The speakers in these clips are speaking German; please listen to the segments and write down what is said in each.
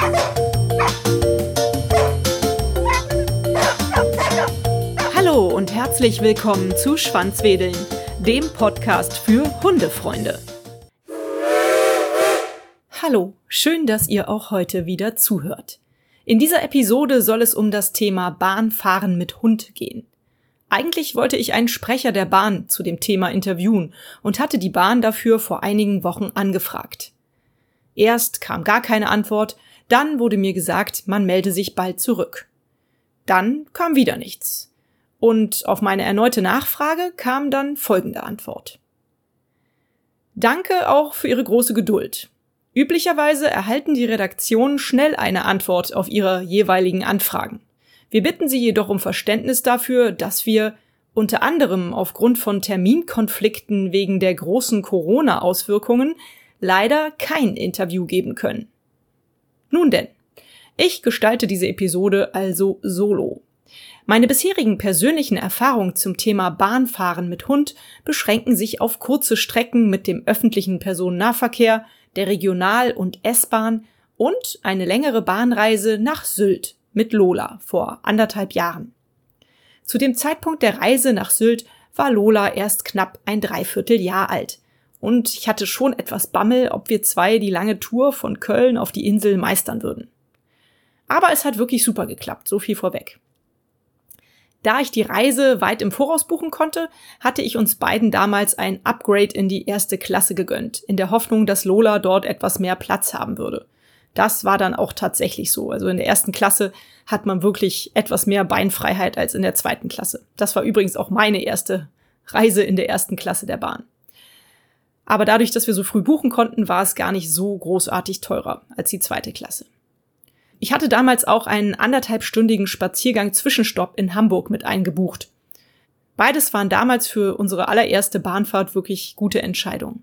Hallo und herzlich willkommen zu Schwanzwedeln, dem Podcast für Hundefreunde. Hallo, schön, dass ihr auch heute wieder zuhört. In dieser Episode soll es um das Thema Bahnfahren mit Hund gehen. Eigentlich wollte ich einen Sprecher der Bahn zu dem Thema interviewen und hatte die Bahn dafür vor einigen Wochen angefragt. Erst kam gar keine Antwort, dann wurde mir gesagt, man melde sich bald zurück. Dann kam wieder nichts. Und auf meine erneute Nachfrage kam dann folgende Antwort. Danke auch für Ihre große Geduld. Üblicherweise erhalten die Redaktionen schnell eine Antwort auf ihre jeweiligen Anfragen. Wir bitten Sie jedoch um Verständnis dafür, dass wir unter anderem aufgrund von Terminkonflikten wegen der großen Corona-Auswirkungen leider kein Interview geben können. Nun denn, ich gestalte diese Episode also solo. Meine bisherigen persönlichen Erfahrungen zum Thema Bahnfahren mit Hund beschränken sich auf kurze Strecken mit dem öffentlichen Personennahverkehr, der Regional- und S-Bahn und eine längere Bahnreise nach Sylt mit Lola vor 1,5 Jahren. Zu dem Zeitpunkt der Reise nach Sylt war Lola erst knapp ein Dreivierteljahr alt und ich hatte schon etwas Bammel, ob wir zwei die lange Tour von Köln auf die Insel meistern würden. Aber es hat wirklich super geklappt, so viel vorweg. Da ich die Reise weit im Voraus buchen konnte, hatte ich uns beiden damals ein Upgrade in die 1. Klasse gegönnt, in der Hoffnung, dass Lola dort etwas mehr Platz haben würde. Das war dann auch tatsächlich so. Also in der 1. Klasse hat man wirklich etwas mehr Beinfreiheit als in der 2. Klasse. Das war übrigens auch meine erste Reise in der 1. Klasse der Bahn. Aber dadurch, dass wir so früh buchen konnten, war es gar nicht so großartig teurer als die 2. Klasse. Ich hatte damals auch einen 1,5-stündigen Spaziergang-Zwischenstopp in Hamburg mit eingebucht. Beides waren damals für unsere allererste Bahnfahrt wirklich gute Entscheidungen.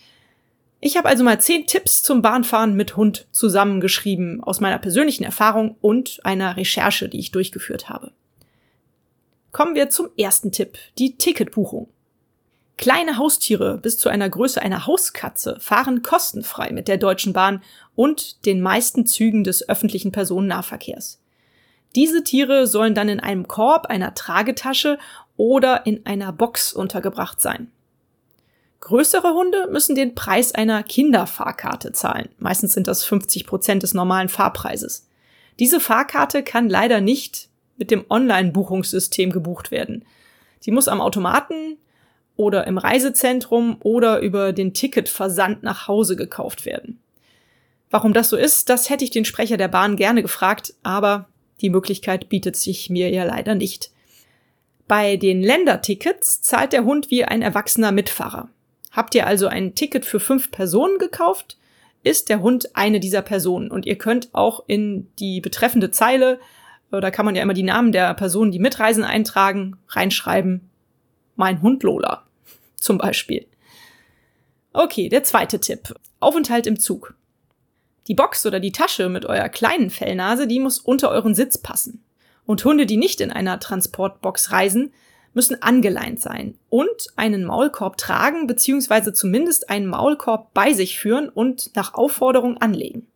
Ich habe also mal 10 Tipps zum Bahnfahren mit Hund zusammengeschrieben aus meiner persönlichen Erfahrung und einer Recherche, die ich durchgeführt habe. Kommen wir zum ersten Tipp, die Ticketbuchung. Kleine Haustiere bis zu einer Größe einer Hauskatze fahren kostenfrei mit der Deutschen Bahn und den meisten Zügen des öffentlichen Personennahverkehrs. Diese Tiere sollen dann in einem Korb, einer Tragetasche oder in einer Box untergebracht sein. Größere Hunde müssen den Preis einer Kinderfahrkarte zahlen. Meistens sind das 50% des normalen Fahrpreises. Diese Fahrkarte kann leider nicht mit dem Online-Buchungssystem gebucht werden. Sie muss am Automaten oder im Reisezentrum oder über den Ticketversand nach Hause gekauft werden. Warum das so ist, das hätte ich den Sprecher der Bahn gerne gefragt, aber die Möglichkeit bietet sich mir ja leider nicht. Bei den Ländertickets zahlt der Hund wie ein erwachsener Mitfahrer. Habt ihr also ein Ticket für 5 Personen gekauft, ist der Hund eine dieser Personen und ihr könnt auch in die betreffende Zeile, da kann man ja immer die Namen der Personen, die mitreisen, eintragen, reinschreiben, mein Hund Lola. Zum Beispiel. Okay, der zweite Tipp. Aufenthalt im Zug. Die Box oder die Tasche mit eurer kleinen Fellnase, die muss unter euren Sitz passen. Und Hunde, die nicht in einer Transportbox reisen, müssen angeleint sein und einen Maulkorb tragen bzw. zumindest einen Maulkorb bei sich führen und nach Aufforderung anlegen.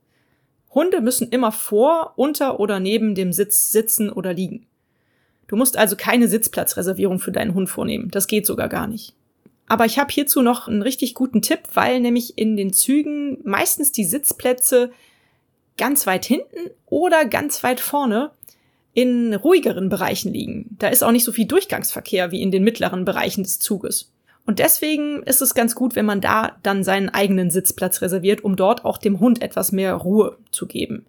Hunde müssen immer vor, unter oder neben dem Sitz sitzen oder liegen. Du musst also keine Sitzplatzreservierung für deinen Hund vornehmen. Das geht sogar gar nicht. Aber ich habe hierzu noch einen richtig guten Tipp, weil nämlich in den Zügen meistens die Sitzplätze ganz weit hinten oder ganz weit vorne in ruhigeren Bereichen liegen. Da ist auch nicht so viel Durchgangsverkehr wie in den mittleren Bereichen des Zuges. Und deswegen ist es ganz gut, wenn man da dann seinen eigenen Sitzplatz reserviert, um dort auch dem Hund etwas mehr Ruhe zu geben.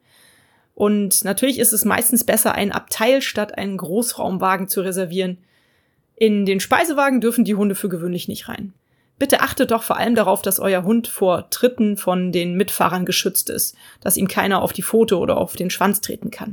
Und natürlich ist es meistens besser, ein Abteil statt einen Großraumwagen zu reservieren. In den Speisewagen dürfen die Hunde für gewöhnlich nicht rein. Bitte achtet doch vor allem darauf, dass euer Hund vor Tritten von den Mitfahrern geschützt ist, dass ihm keiner auf die Pfote oder auf den Schwanz treten kann.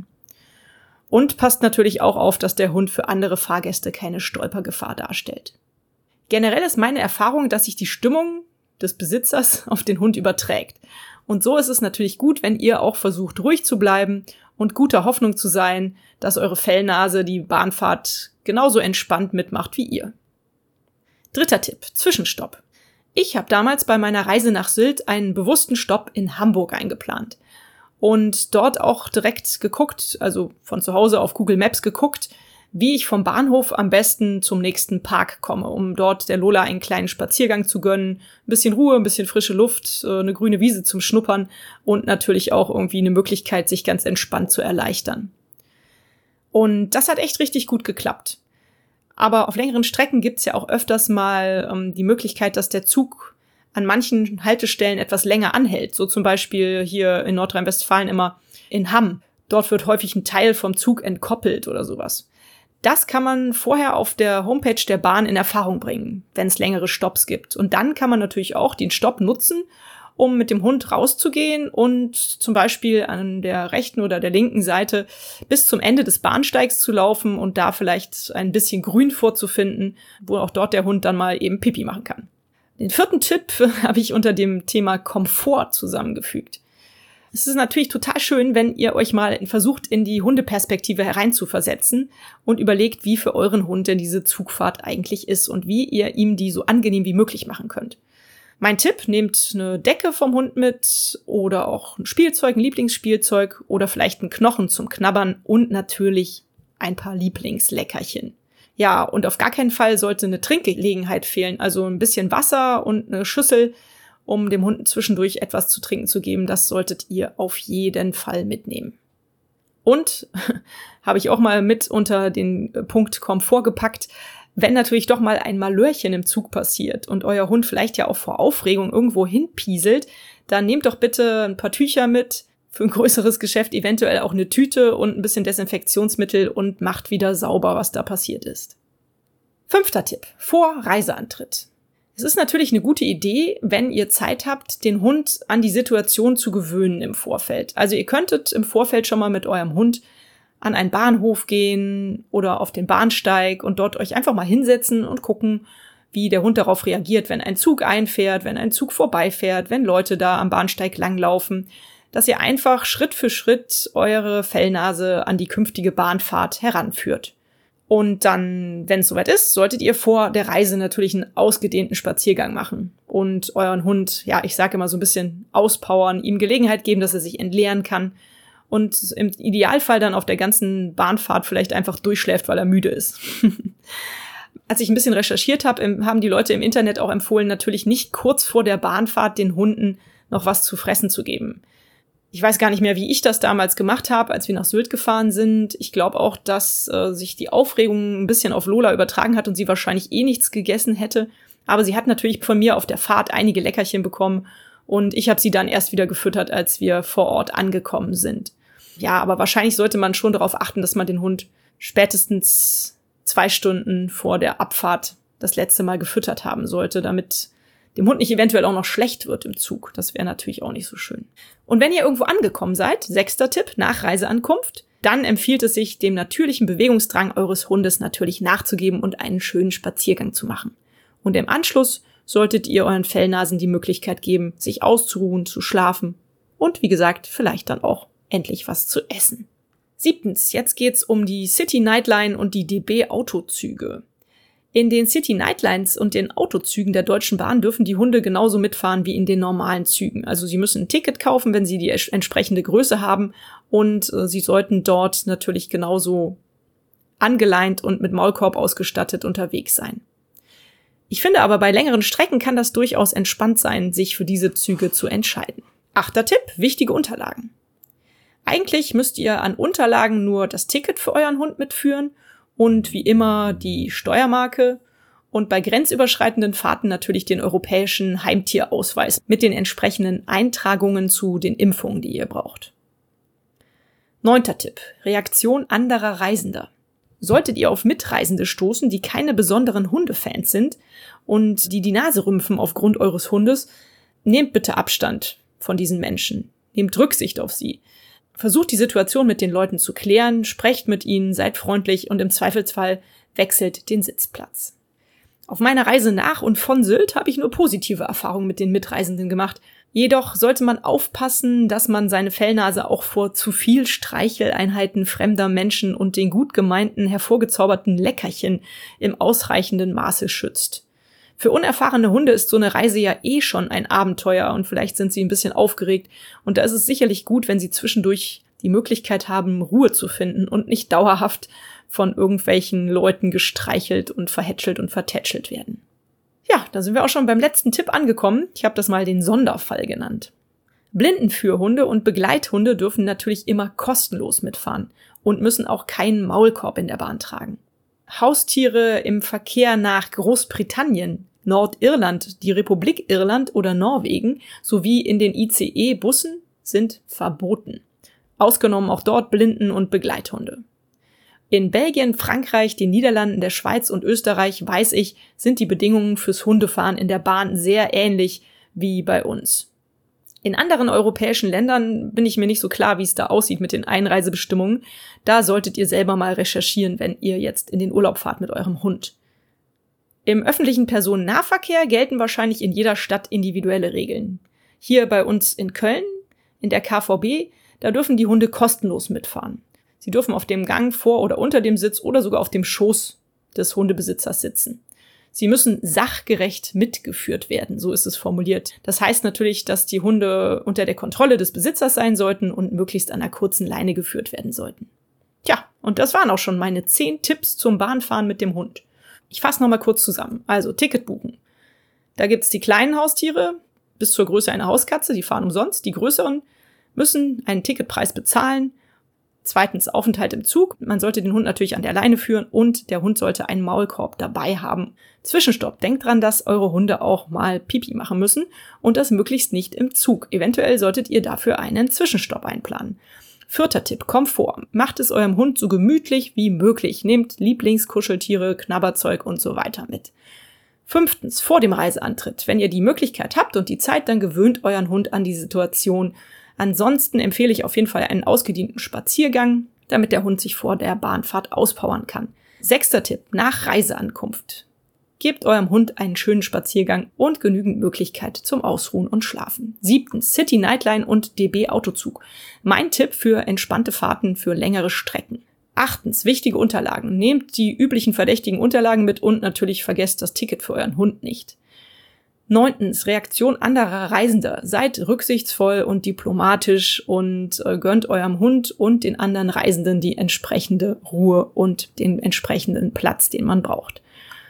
Und passt natürlich auch auf, dass der Hund für andere Fahrgäste keine Stolpergefahr darstellt. Generell ist meine Erfahrung, dass sich die Stimmung des Besitzers auf den Hund überträgt. Und so ist es natürlich gut, wenn ihr auch versucht, ruhig zu bleiben und guter Hoffnung zu sein, dass eure Fellnase die Bahnfahrt genauso entspannt mitmacht wie ihr. Dritter Tipp, Zwischenstopp. Ich habe damals bei meiner Reise nach Sylt einen bewussten Stopp in Hamburg eingeplant. und dort auch direkt geguckt, also von zu Hause auf Google Maps geguckt, wie ich vom Bahnhof am besten zum nächsten Park komme, um dort der Lola einen kleinen Spaziergang zu gönnen, ein bisschen Ruhe, ein bisschen frische Luft, eine grüne Wiese zum Schnuppern und natürlich auch irgendwie eine Möglichkeit, sich ganz entspannt zu erleichtern. Und das hat echt richtig gut geklappt. Aber auf längeren Strecken gibt's ja auch öfters mal die Möglichkeit, dass der Zug an manchen Haltestellen etwas länger anhält. So zum Beispiel hier in Nordrhein-Westfalen immer in Hamm. Dort wird häufig ein Teil vom Zug entkoppelt oder sowas. Das kann man vorher auf der Homepage der Bahn in Erfahrung bringen, wenn es längere Stopps gibt. Und dann kann man natürlich auch den Stopp nutzen, um mit dem Hund rauszugehen und zum Beispiel an der rechten oder der linken Seite bis zum Ende des Bahnsteigs zu laufen und da vielleicht ein bisschen Grün vorzufinden, wo auch dort der Hund dann mal eben Pipi machen kann. Den 4. Tipp habe ich unter dem Thema Komfort zusammengefügt. Es ist natürlich total schön, wenn ihr euch mal versucht, in die Hundeperspektive hereinzuversetzen und überlegt, wie für euren Hund denn diese Zugfahrt eigentlich ist und wie ihr ihm die so angenehm wie möglich machen könnt. Mein Tipp, nehmt eine Decke vom Hund mit oder auch ein Spielzeug, ein Lieblingsspielzeug oder vielleicht einen Knochen zum Knabbern und natürlich ein paar Lieblingsleckerchen. Ja, und auf gar keinen Fall sollte eine Trinkgelegenheit fehlen, also ein bisschen Wasser und eine Schüssel, um dem Hund zwischendurch etwas zu trinken zu geben. Das solltet ihr auf jeden Fall mitnehmen. Und, habe ich auch mal mit unter den Punkt Komfort gepackt, wenn natürlich doch mal ein Malörchen im Zug passiert und euer Hund vielleicht ja auch vor Aufregung irgendwo hinpieselt, dann nehmt doch bitte ein paar Tücher mit, für ein größeres Geschäft eventuell auch eine Tüte und ein bisschen Desinfektionsmittel und macht wieder sauber, was da passiert ist. 5. Tipp, vor Reiseantritt. Es ist natürlich eine gute Idee, wenn ihr Zeit habt, den Hund an die Situation zu gewöhnen im Vorfeld. Also ihr könntet im Vorfeld schon mal mit eurem Hund an einen Bahnhof gehen oder auf den Bahnsteig und dort euch einfach mal hinsetzen und gucken, wie der Hund darauf reagiert, wenn ein Zug einfährt, wenn ein Zug vorbeifährt, wenn Leute da am Bahnsteig langlaufen, dass ihr einfach Schritt für Schritt eure Fellnase an die künftige Bahnfahrt heranführt. Und dann, wenn es soweit ist, solltet ihr vor der Reise natürlich einen ausgedehnten Spaziergang machen und euren Hund, ja, ich sage immer so ein bisschen auspowern, ihm Gelegenheit geben, dass er sich entleeren kann und im Idealfall dann auf der ganzen Bahnfahrt vielleicht einfach durchschläft, weil er müde ist. Als ich ein bisschen recherchiert habe, haben die Leute im Internet auch empfohlen, natürlich nicht kurz vor der Bahnfahrt den Hunden noch was zu fressen zu geben. Ich weiß gar nicht mehr, wie ich das damals gemacht habe, als wir nach Sylt gefahren sind. Ich glaube auch, dass sich die Aufregung ein bisschen auf Lola übertragen hat und sie wahrscheinlich nichts gegessen hätte. Aber sie hat natürlich von mir auf der Fahrt einige Leckerchen bekommen und ich habe sie dann erst wieder gefüttert, als wir vor Ort angekommen sind. Ja, aber wahrscheinlich sollte man schon darauf achten, dass man den Hund spätestens 2 Stunden vor der Abfahrt das letzte Mal gefüttert haben sollte, damit dem Hund nicht eventuell auch noch schlecht wird im Zug. Das wäre natürlich auch nicht so schön. Und wenn ihr irgendwo angekommen seid, 6. Tipp, nach Reiseankunft, dann empfiehlt es sich, dem natürlichen Bewegungsdrang eures Hundes natürlich nachzugeben und einen schönen Spaziergang zu machen. Und im Anschluss solltet ihr euren Fellnasen die Möglichkeit geben, sich auszuruhen, zu schlafen und, wie gesagt, vielleicht dann auch endlich was zu essen. 7. Jetzt geht's um die City Nightline und die DB Autozüge. In den City Nightlines und den Autozügen der Deutschen Bahn dürfen die Hunde genauso mitfahren wie in den normalen Zügen. Also sie müssen ein Ticket kaufen, wenn sie die entsprechende Größe haben und sie sollten dort natürlich genauso angeleint und mit Maulkorb ausgestattet unterwegs sein. Ich finde aber, bei längeren Strecken kann das durchaus entspannt sein, sich für diese Züge zu entscheiden. 8. Tipp, wichtige Unterlagen. Eigentlich müsst ihr an Unterlagen nur das Ticket für euren Hund mitführen und wie immer die Steuermarke und bei grenzüberschreitenden Fahrten natürlich den europäischen Heimtierausweis mit den entsprechenden Eintragungen zu den Impfungen, die ihr braucht. 9. Tipp, Reaktion anderer Reisender. Solltet ihr auf Mitreisende stoßen, die keine besonderen Hundefans sind und die Nase rümpfen aufgrund eures Hundes, nehmt bitte Abstand von diesen Menschen. Nehmt Rücksicht auf sie. Versucht die Situation mit den Leuten zu klären, sprecht mit ihnen, seid freundlich und im Zweifelsfall wechselt den Sitzplatz. Auf meiner Reise nach und von Sylt habe ich nur positive Erfahrungen mit den Mitreisenden gemacht. Jedoch sollte man aufpassen, dass man seine Fellnase auch vor zu viel Streicheleinheiten fremder Menschen und den gut gemeinten, hervorgezauberten Leckerchen im ausreichenden Maße schützt. Für unerfahrene Hunde ist so eine Reise ja eh schon ein Abenteuer und vielleicht sind sie ein bisschen aufgeregt. Und da ist es sicherlich gut, wenn sie zwischendurch die Möglichkeit haben, Ruhe zu finden und nicht dauerhaft von irgendwelchen Leuten gestreichelt und verhätschelt und vertätschelt werden. Ja, da sind wir auch schon beim letzten Tipp angekommen. Ich habe das mal den Sonderfall genannt. Blindenführhunde und Begleithunde dürfen natürlich immer kostenlos mitfahren und müssen auch keinen Maulkorb in der Bahn tragen. Haustiere im Verkehr nach Großbritannien, Nordirland, die Republik Irland oder Norwegen sowie in den ICE-Bussen sind verboten. Ausgenommen auch dort Blinden- und Begleithunde. In Belgien, Frankreich, den Niederlanden, der Schweiz und Österreich, weiß ich, sind die Bedingungen fürs Hundefahren in der Bahn sehr ähnlich wie bei uns. In anderen europäischen Ländern bin ich mir nicht so klar, wie es da aussieht mit den Einreisebestimmungen. Da solltet ihr selber mal recherchieren, wenn ihr jetzt in den Urlaub fahrt mit eurem Hund. Im öffentlichen Personennahverkehr gelten wahrscheinlich in jeder Stadt individuelle Regeln. Hier bei uns in Köln, in der KVB, da dürfen die Hunde kostenlos mitfahren. Sie dürfen auf dem Gang vor oder unter dem Sitz oder sogar auf dem Schoß des Hundebesitzers sitzen. Sie müssen sachgerecht mitgeführt werden, so ist es formuliert. Das heißt natürlich, dass die Hunde unter der Kontrolle des Besitzers sein sollten und möglichst an einer kurzen Leine geführt werden sollten. Tja, und das waren auch schon meine 10 Tipps zum Bahnfahren mit dem Hund. Ich fasse nochmal kurz zusammen. Also Ticket buchen. Da gibt's die kleinen Haustiere bis zur Größe einer Hauskatze, die fahren umsonst. Die größeren müssen einen Ticketpreis bezahlen. Zweitens Aufenthalt im Zug. Man sollte den Hund natürlich an der Leine führen und der Hund sollte einen Maulkorb dabei haben. Zwischenstopp. Denkt dran, dass eure Hunde auch mal Pipi machen müssen und das möglichst nicht im Zug. Eventuell solltet ihr dafür einen Zwischenstopp einplanen. 4. Tipp. Komfort. Macht es eurem Hund so gemütlich wie möglich. Nehmt Lieblingskuscheltiere, Knabberzeug und so weiter mit. 5. Vor dem Reiseantritt. Wenn ihr die Möglichkeit habt und die Zeit, dann gewöhnt euren Hund an die Situation. Ansonsten empfehle ich auf jeden Fall einen ausgedienten Spaziergang, damit der Hund sich vor der Bahnfahrt auspowern kann. 6. Tipp, nach Reiseankunft. Gebt eurem Hund einen schönen Spaziergang und genügend Möglichkeit zum Ausruhen und Schlafen. 7. City Nightline und DB Autozug. Mein Tipp für entspannte Fahrten für längere Strecken. 8. Wichtige Unterlagen. Nehmt die üblichen verdächtigen Unterlagen mit und natürlich vergesst das Ticket für euren Hund nicht. 9. Reaktion anderer Reisender. Seid rücksichtsvoll und diplomatisch und gönnt eurem Hund und den anderen Reisenden die entsprechende Ruhe und den entsprechenden Platz, den man braucht.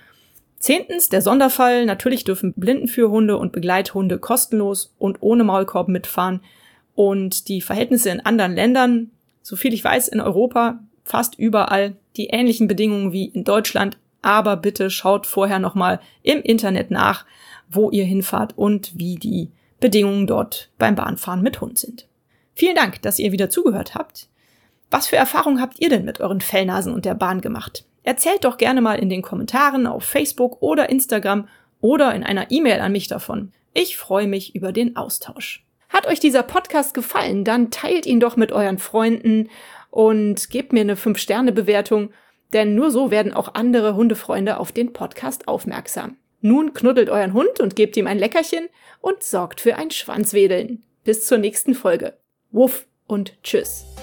10. Der Sonderfall. Natürlich dürfen Blindenführhunde und Begleithunde kostenlos und ohne Maulkorb mitfahren. Und die Verhältnisse in anderen Ländern, soviel ich weiß, in Europa fast überall die ähnlichen Bedingungen wie in Deutschland. Aber bitte schaut vorher nochmal im Internet nach, wo ihr hinfahrt und wie die Bedingungen dort beim Bahnfahren mit Hund sind. Vielen Dank, dass ihr wieder zugehört habt. Was für Erfahrungen habt ihr denn mit euren Fellnasen und der Bahn gemacht? Erzählt doch gerne mal in den Kommentaren auf Facebook oder Instagram oder in einer E-Mail an mich davon. Ich freue mich über den Austausch. Hat euch dieser Podcast gefallen, dann teilt ihn doch mit euren Freunden und gebt mir eine 5-Sterne-Bewertung, denn nur so werden auch andere Hundefreunde auf den Podcast aufmerksam. Nun knuddelt euren Hund und gebt ihm ein Leckerchen und sorgt für ein Schwanzwedeln. Bis zur nächsten Folge. Wuff und tschüss.